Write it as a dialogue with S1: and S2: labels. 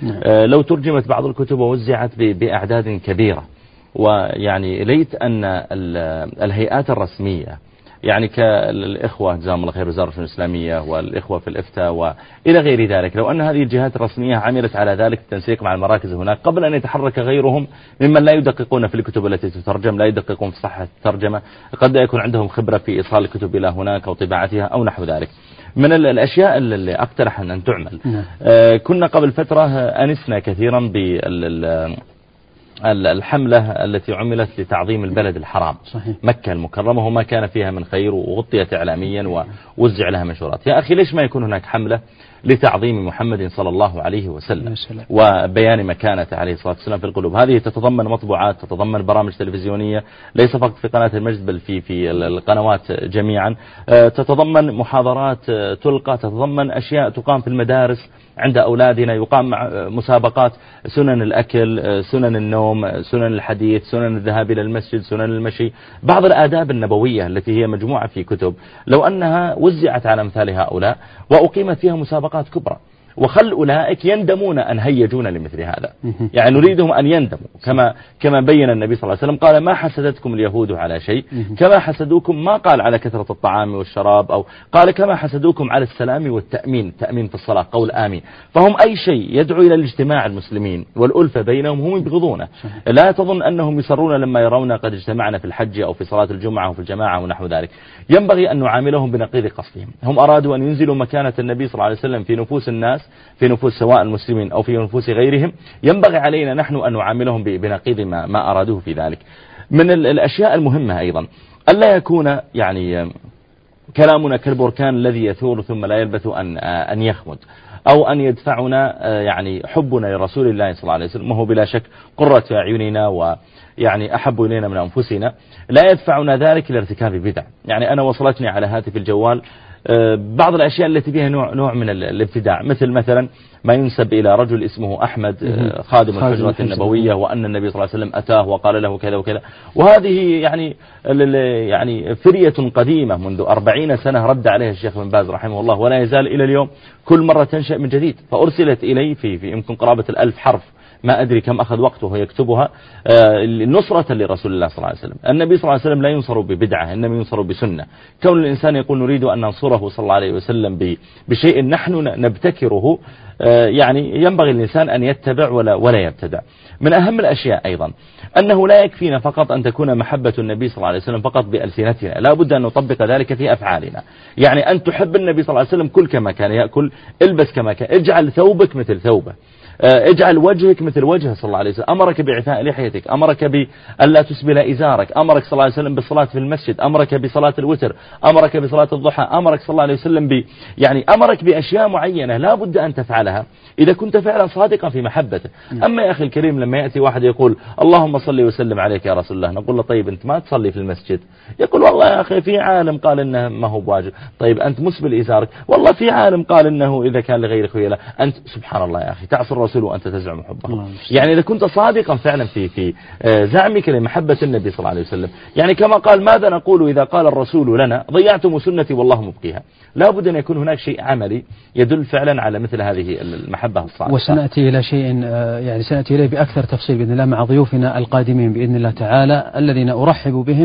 S1: لو ترجمت بعض الكتب ووزعت بأعداد كبيرة، ويعني ليت أن الهيئات الرسمية يعني كالإخوة جزاهم الله خير وزارة الإسلامية والإخوة في الإفتاء وإلى غير ذلك، لو أن هذه الجهات الرسمية عملت على ذلك التنسيق مع المراكز هناك قبل أن يتحرك غيرهم ممن لا يدققون في الكتب التي تترجم، لا يدققون في صحة الترجمة، قد يكون عندهم خبرة في إيصال الكتب إلى هناك أو طباعتها أو نحو ذلك. من الأشياء اللي أقترح أن تعمل، كنا قبل فترة أنسنا كثيرا الحملة التي عملت لتعظيم البلد الحرام
S2: صحيح.
S1: مكة المكرمة وما كان فيها من خير، وغطيت إعلاميا ووزع لها منشورات. يا أخي ليش ما يكون هناك حملة لتعظيم محمد صلى الله عليه وسلم وبيان مكانته عليه الصلاة والسلام في القلوب؟ هذه تتضمن مطبوعات، تتضمن برامج تلفزيونية ليس فقط في قناة المجد بل في القنوات جميعا، تتضمن محاضرات تلقى، تتضمن أشياء تقام في المدارس عند أولادنا، يقام مسابقات سنن الأكل، سنن النوم، سنن الحديث، سنن الذهاب إلى المسجد، سنن المشي، بعض الآداب النبوية التي هي مجموعة في كتب، لو أنها وزعت على أمثال هؤلاء وأقيمت فيها مسابقات كبرى، وخل أولئك يندمون أن هيجون لمثل هذا. يعني نريدهم أن يندموا كما بين النبي صلى الله عليه وسلم، قال ما حسدتكم اليهود على شيء كما حسدوكم، ما قال على كثرة الطعام والشراب، أو قال كما حسدوكم على السلام والتأمين، التأمين في الصلاة قول آمين. فهم أي شيء يدعو إلى الاجتماع المسلمين والألفة بينهم هم يبغضونه. لا تظن أنهم يسرون لما يرون قد اجتمعنا في الحج أو في صلاة الجمعة أو في الجماعة ونحو ذلك. ينبغي أن نعاملهم بنقيض قصدهم. هم أرادوا أن ينزلوا مكانة النبي صلى الله عليه وسلم في نفوس الناس، في نفوس سواء المسلمين أو في نفوس غيرهم، ينبغي علينا نحن أن نعاملهم بنقيض ما أرادوه في ذلك. من الأشياء المهمة أيضا ألا يكون يعني كلامنا كالبركان الذي يثور ثم لا يلبث أن يخمد، أو أن يدفعنا يعني حبنا لرسول الله صلى الله عليه وسلم، وهو بلا شك قرة أعيننا ويعني أحب إلينا من أنفسنا، لا يدفعنا ذلك لارتكاب بدع. يعني أنا وصلتني على هاتف الجوال بعض الأشياء التي فيها نوع من الابتداع، مثلا ما ينسب إلى رجل اسمه أحمد خادم الحجرة النبوية، وأن النبي صلى الله عليه وسلم أتاه وقال له كذا وكذا، وهذه يعني فرية قديمة منذ 40 سنة رد عليها الشيخ بن باز رحمه الله، ولا يزال إلى اليوم كل مرة تنشأ من جديد. فأرسلت إلي في يمكن قرابة 1000 حرف، ما أدري كم أخذ وقته يكتبها، نصرة لرسول الله صلى الله عليه وسلم. النبي صلى الله عليه وسلم لا ينصر ببدعة، إنما ينصر بسنة. كون الإنسان يقول نريد أن ننصره صلى الله عليه وسلم بشيء نحن نبتكره، يعني ينبغي الإنسان أن يتبع ولا يبتدع. من أهم الأشياء أيضا أنه لا يكفينا فقط أن تكون محبة النبي صلى الله عليه وسلم فقط بألسنتنا، لا بد أن نطبق ذلك في أفعالنا. يعني أن تحب النبي صلى الله عليه وسلم، كل كما كان يأكل، البس كما كان، اجعل ثوبك مثل ثوبه، اجعل وجهك مثل وجهه صلى الله عليه وسلم. أمرك بإعفاء لحيتك، أمرك بألا تسبل إزارك، أمرك صلى الله عليه وسلم بالصلاة في المسجد، أمرك بصلاة الوتر، أمرك بصلاة الضحى، أمرك صلى الله عليه وسلم يعني أمرك بأشياء معينة لا بد أن تفعلها إذا كنت فعلا صادقا في محبته. أما يا أخي الكريم لما يأتي واحد يقول اللهم صل وسلم عليك يا رسول الله، نقول له طيب أنت ما تصلي في المسجد، يقول والله يا أخي في عالم قال إنه ما هو بواجب. طيب أنت مسبل إزارك، والله في عالم قال إنه إذا كان لغير خيلة. أنت سبحان الله يا أخي تعصي الرسول وأنت تزعم حبه. يعني إذا كنت صادقا فعلا في زعمك لمحبة النبي صلى الله عليه وسلم، يعني كما قال ماذا نقول إذا قال الرسول لنا ضيعتم سنتي والله مبقيها، لا بد أن يكون هناك شيء عملي يدل فعلا على مثل هذه المحبة الصادقة.
S2: وسنأتي إلى شيء يعني سنأتي إليه بأكثر تفصيل بإذن الله مع ضيوفنا القادمين بإذن الله تعالى الذين أرحب بهم.